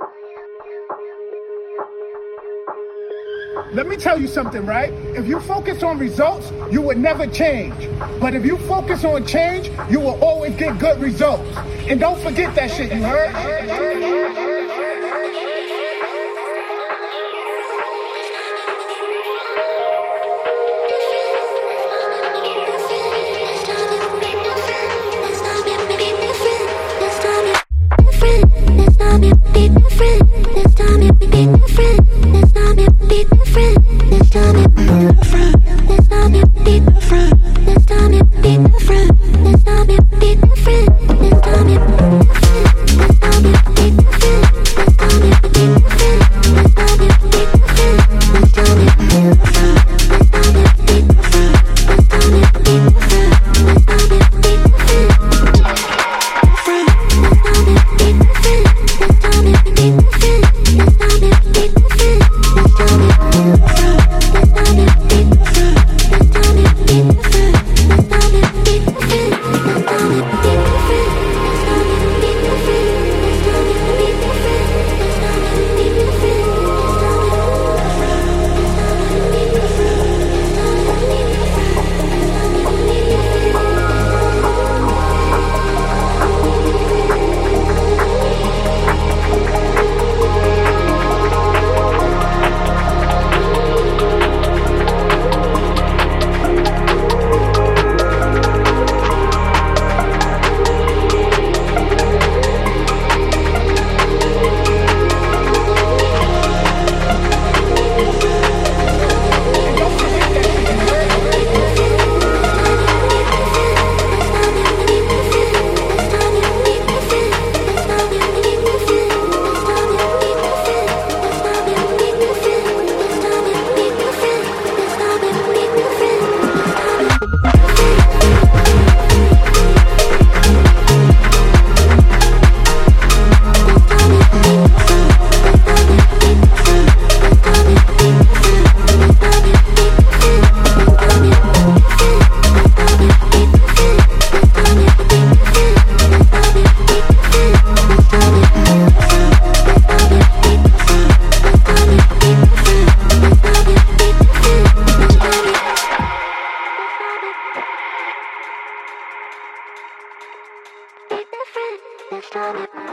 Let me tell you something, right? If you focus on results, you would never change. But if you focus on change, you will always get good results. And don't forget that shit, you heard? Let's